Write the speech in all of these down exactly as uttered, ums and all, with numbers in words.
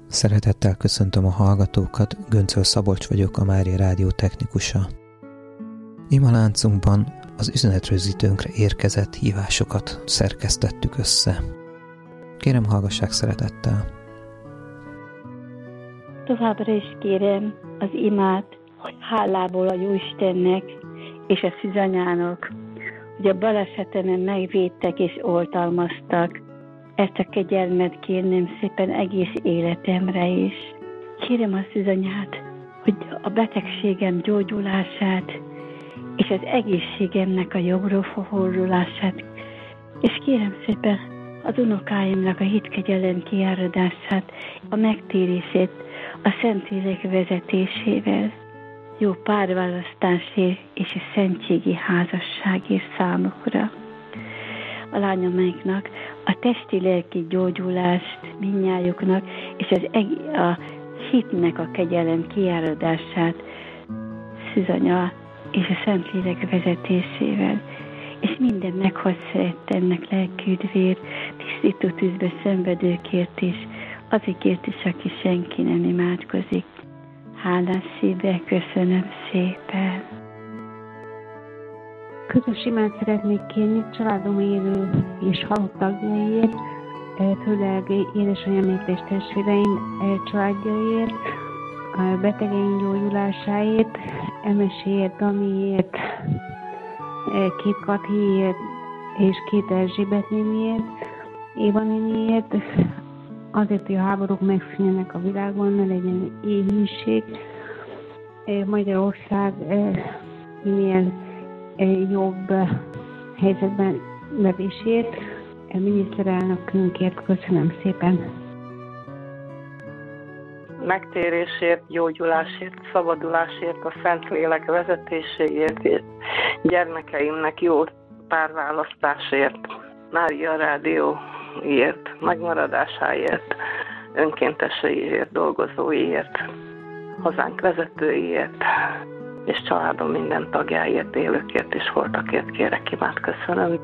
Szeretettel köszöntöm a hallgatókat, Göncöl Szabolcs vagyok, a Mária Rádió technikusa. Imaláncunkban az üzenetrögzítőnkre érkezett hívásokat szerkesztettük össze. Kérem, hallgassák szeretettel! Továbbra is kérem az imát, hogy hálából a Jóistennek és a szűzanyának, hogy a balesetemen megvédtek és oltalmaztak. Ezt a kegyelmet kérném szépen egész életemre is. Kérem a szűzanyát, hogy a betegségem gyógyulását és az egészségemnek a jobbról fordulását, és kérem szépen az unokáimnak a hitkegyelem kiáradását, a megtérését a Szentlélek vezetésével, jó párválasztásért és a szentségi házasságért számukra. A lányomainknak a testi-lelki gyógyulást mindnyájuknak, és az eg- a hitnek a kegyelem kiáradását szűzanya és a Szentlélek vezetésével, és minden meghagy szerettennek lelküdvér, tisztító tűzbe szenvedőkért is, azikért is, aki senki nem imádkozik. Hálás szívvel köszönöm szépen. Közös imát szeretnék kérni családom élő és halott tagjaiért, főleg édesanyámért és testvéreim családjaiért, betegeim gyógyulásáért, Emeséért, Damiért, két Katiért és két Erzsébet néniért, Éva néniért, azért, hogy a háborúk megszűnjenek a világon, ne legyen éhínség. Magyarország minél jobb helyzetben levésért, miniszterelnökünkért köszönöm szépen. Megtérésért, gyógyulásért, szabadulásért, a Szentlélek vezetéséért, és gyermekeimnek jó párválasztásért, Mária Rádióért, megmaradásáért, önkénteseiért, dolgozóiért, hazánk vezetőiért, és családom minden tagjáért, élőkért és holtakért kérek imát, köszönöm.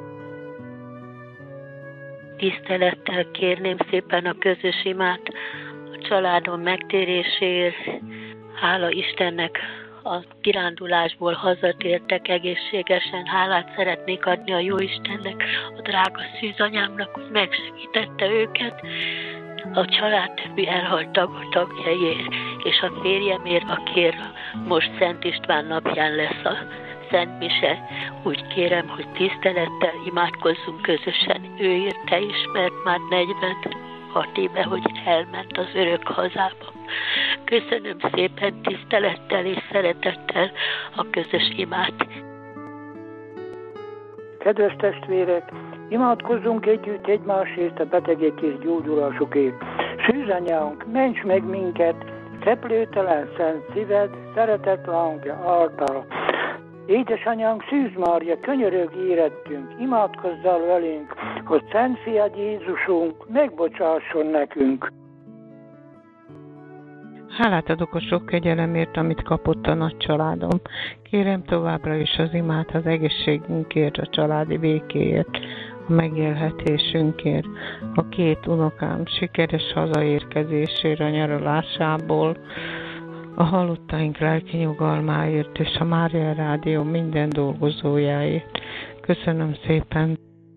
Tisztelettel kérném szépen a közös imát a családom megtéréséért. Hála Istennek, a kirándulásból hazatértek egészségesen. Hálát szeretnék adni a Jóistennek, a drága szűzanyámnak, hogy megsegítette őket, a család többi elhalt tagjaiért, és a férjemért, akiért most Szent István napján lesz a Szent Mise. Úgy kérem, hogy tisztelettel imádkozzunk közösen ő érte is, mert már negyvenhat éve, hogy elment az örök hazába. Köszönöm szépen tisztelettel és szeretettel a közös imát. Kedves testvérek, imádkozzunk együtt egymásért, a betegek és gyógyulásukért. Szűzanyánk, ments meg minket, szeplőtelen szent szíved, szeretet lángja által. Édesanyánk Szűz Mária, könyörög érettünk, imádkozzál velünk, hogy Szent Fiad Jézusunk megbocsásson nekünk. Hálát adok a sok kegyelemért, amit kapott a nagy családom. Kérem továbbra is az imát az egészségünkért, a családi békéért, a megélhetésünkért, a két unokám sikeres hazaérkezésére a nyaralásából, a halottaink lelki nyugalmáért és a Mária Rádió minden dolgozójáért. Köszönöm szépen!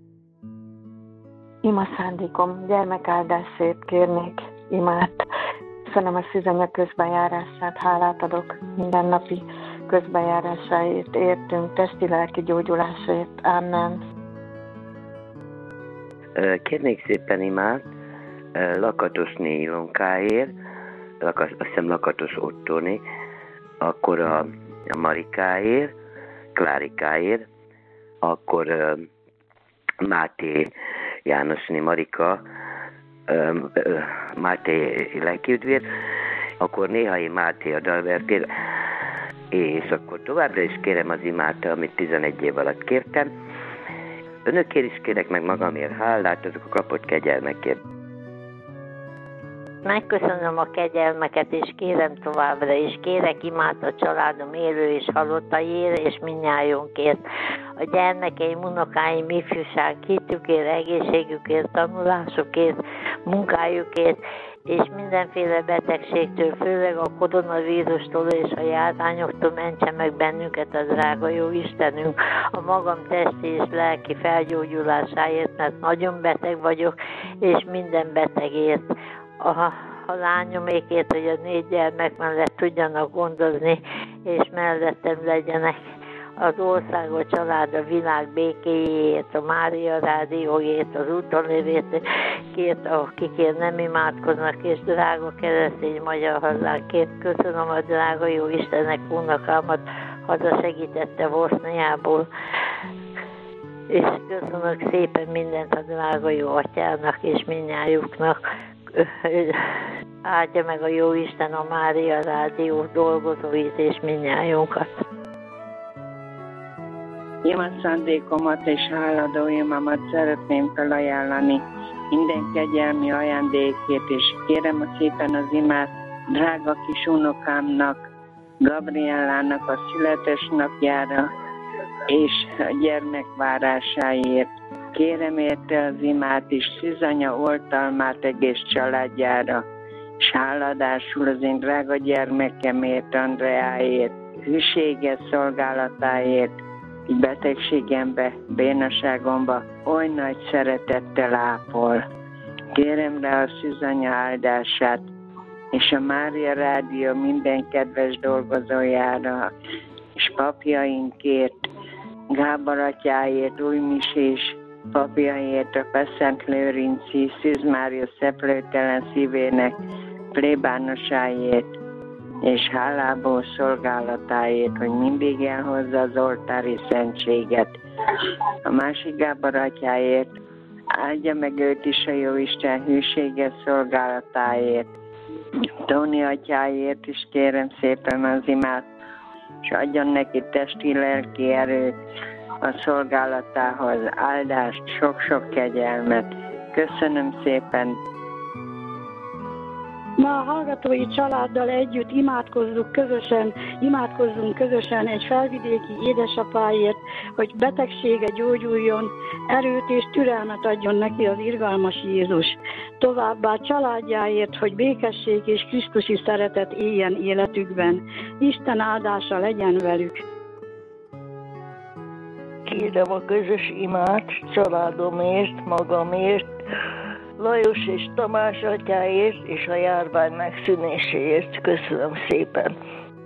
Ima szándékom, gyermekáldásért kérnék imát. Köszönöm a szűzanya közbenjárását, hálát adok mindennapi közbenjárásáért, értünk, testi-lelki gyógyulásért. Amen. Kérnék szépen imát Lakatosné Ilonkáért, azt hiszem Lakatos Ottóné, akkor a, a Marikáért, Klárikáért, akkor uh, Máté Jánosné Marika, uh, uh, Máté lelkiüdvér, akkor Néhai Máté a Dalbertért, és akkor továbbra is kérem az imát, amit tizenegy év alatt kértem. Önökért is kérek meg magamért hálát, azok a kapott kegyelmekért. Megköszönöm a kegyelmeket, és kérem továbbra is. Kérek imát a családom élő és halottaiért, és mindnyájunkért. A gyermekeim, unokáim, ifjúság, hitükért, egészségükért, tanulásukért, munkájukért, és mindenféle betegségtől, főleg a koronavírustól és a járványoktól mentse meg bennünket a drága jó Istenünk, a magam testi és lelki felgyógyulásáért, mert nagyon beteg vagyok, és minden betegért. A, a lányomékért, hogy a négy gyermek mellett tudjanak gondozni, és mellettem legyenek. Az ország, a család, a világ békéjét, a Mária rádiójét, az útonlévét, két, akikért nem imádkoznak, és drága keresztény magyar hazánkért. Köszönöm a drága jó Istennek unokámat, haza segítette Boszniából. És köszönök szépen mindent a drága jó atyának és mindnyájuknak. Áldja meg a jó Isten a Mária rádió dolgozóit és mindnyájunkat. Imat szándékomat és háladóimamat szeretném felajánlani minden kegyelmi ajándékét, és kérem a szépen az imát drága kis unokámnak, Gabriellának a születésnapjára és a gyermekvárásáért. Kérem érte az imát is Szűzanya oltalmát egész családjára, és háladásul az én drága gyermekemért, Andreáért, hűséges szolgálatáért, így betegségembe, bénaságomba oly nagy szeretettel ápol. Kérem rá a Szűzanya áldását, és a Mária Rádió minden kedves dolgozójára, és papjainkért, Gábor atyáért, Újmisés papjaért, a Feszent Lőrinci Szűz Mária szeplőtelen szívének plébánosáért, és hálából szolgálatáért, hogy mindig elhozza az oltári szentséget. A másik Gábor atyáért, áldja meg őt is a Jóisten hűséges szolgálatáért. Tóni atyáért is kérem szépen az imát, és adjon neki testi-lelki erőt a szolgálatához, áldást, sok-sok kegyelmet. Köszönöm szépen! Ma a hallgatói családdal együtt imádkozzunk közösen, imádkozzunk közösen egy felvidéki édesapáért, hogy betegsége gyógyuljon, erőt és türelmet adjon neki az irgalmas Jézus. Továbbá családjáért, hogy békesség és krisztusi szeretet éljen életükben. Isten áldása legyen velük. Kérem a közös imát családomért, magamért, Lajos és Tamás atyáért és a járvány megszűnéséért. Köszönöm szépen.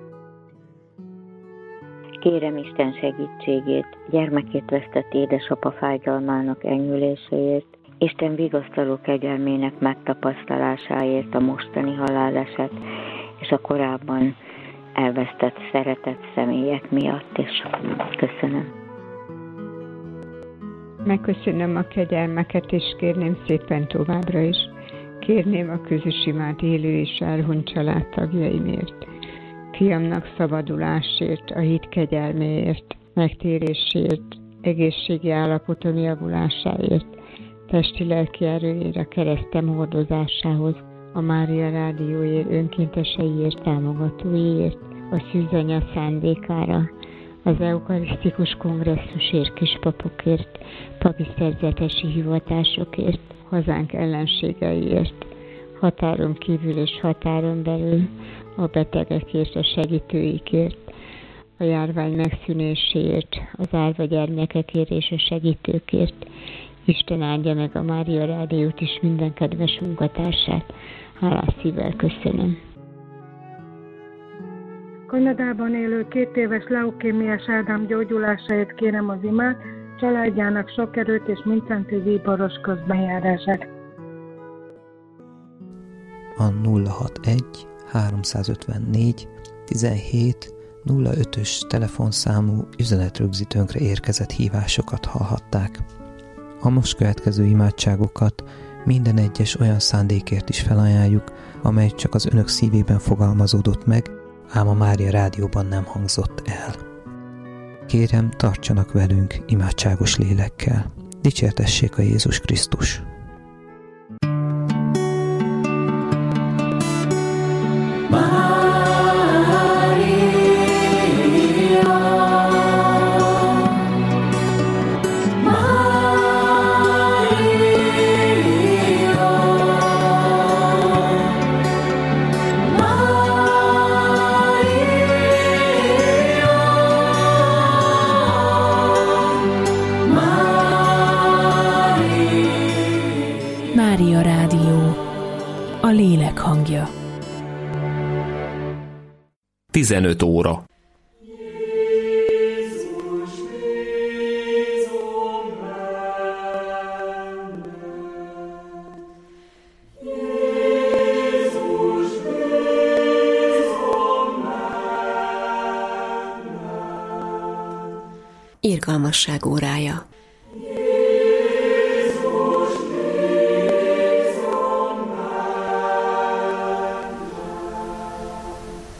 Kérem Isten segítségét, gyermekét vesztett édesapa fájdalmának enyhüléséért, Isten vigasztaló kegyelmének megtapasztalásáért a mostani haláleset és a korábban elvesztett szeretett személyek miatt is. Köszönöm. Megköszönöm a kegyelmeket, és kérném szépen továbbra is. Kérném a közös imát élő és elhunyt családtagjaimért. Fiamnak szabadulásért, a hit kegyelméért, megtérésért, egészségi állapotom javulásáért, testi-lelki erőért, a keresztem hordozásához, a Mária Rádióért, önkénteseiért, támogatóiért, a Szűzanya szándékára, az eukarisztikus kongresszusért, kispapokért, papi szerzetesi hivatásokért, hazánk ellenségeiért, határon kívül és határon belül, a betegekért, a segítőikért, a járvány megszűnéséért, az árva gyermekekért és a segítőkért. Isten áldja meg a Mária Rádiót és minden kedves munkatársát. Hálás szívvel köszönöm. Kanadában élő két éves leukémiás Ádám gyógyulásáért kérem az imát, családjának sok erőt és mindszentű bíboros közbenjárását. A nulla hatvanegy háromszázötvennégy tizenhét nulla ötös telefonszámú üzenetrögzítőnkre érkezett hívásokat hallhatták. A most következő imádságokat minden egyes olyan szándékért is felajánljuk, amely csak az önök szívében fogalmazódott meg, ám a Mária Rádióban nem hangzott el. Kérem, tartsanak velünk imádságos lélekkel. Dicsértessék a Jézus Krisztus! Mária, Mária, Mária Rádió, a lélek hangja. tizenöt óra. Irgalmasság órája.